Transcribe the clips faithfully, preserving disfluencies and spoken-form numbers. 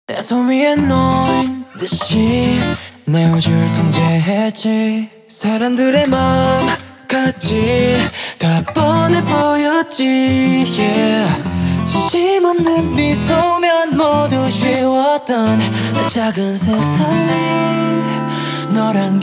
내 손 위에 놓인 듯이 내 우주를 통제했지. 사람들의 마음까지 다 뻔해 보였지. yeah. 진심 없는 미소면 모두 쉬웠던 내 작은 세상에 너란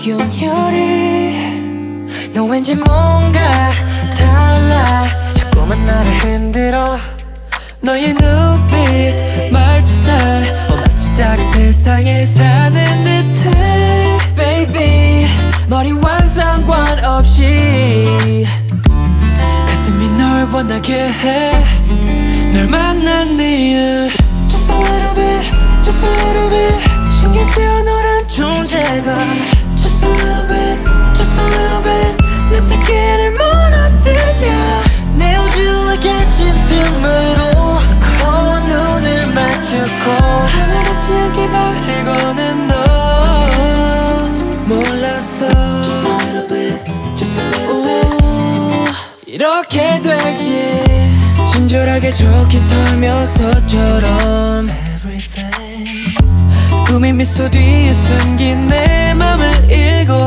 균열이. 너 왠지 뭔가 달라. 자꾸만 나를 흔들어. 너의 눈빛 말투 스타일 어, 마치 다른 세상에 사는 듯해 baby. 머리와 상관없이 가슴이 널 원하게 해. 널 만난 이유 Just a little bit, just a little bit 신경 쓰여 너란 존재가 Just a little bit, just a little bit 내 세계를 무너뜨려. 내 우주에 갇힌 틈으로 너와 눈을 맞추고 하늘같이 않게 바리고는 너 몰랐어. Just a little bit, just a little bit 이렇게 될지 친절하게 적힌 설명서처럼 Everything 꿈의 미소 뒤에 숨긴 내 맘을 읽어.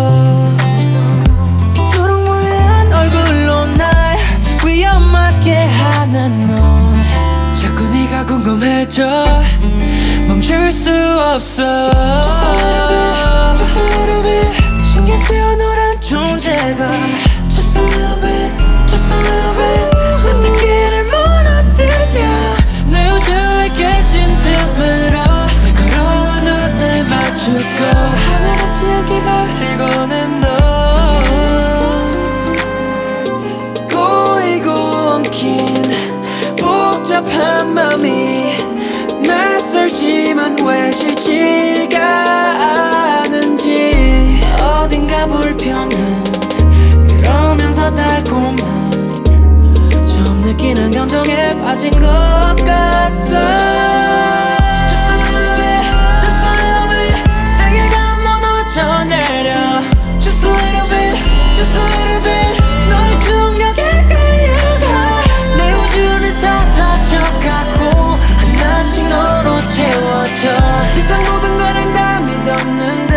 이토록 무해한 얼굴로 날 위험하게 하는 너 자꾸 네가 궁금해져 멈출 수 없어. Just a little bit, just a little bit 신경 쓰여 너란 존재가 Just a little bit, just a little bit 내 세계를 무너뜨려. 내 우주에 깨진 틈으로 걸어와 눈을 맞추고 하늘같이 않게 바리고는 너 꼬이고 엉킨 복잡한 맘이 낯설지만 왜 싫지가 않은지 어딘가 불편한 그러면서 달콤한 처음 느끼는 감정에 빠진 것 같아. Just a little bit, just a little bit 세계가 무너져 내려 Just a little bit, just a little bit 너의 중력에 끌려가. 내 우주는 사라져가고 하나씩 너로 채워져. 세상 모든 거를 다 믿었는데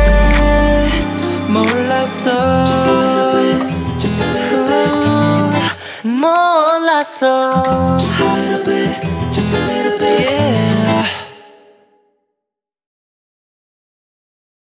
몰랐어. Just a little bit, just a little bit 몰랐어. Just a little bit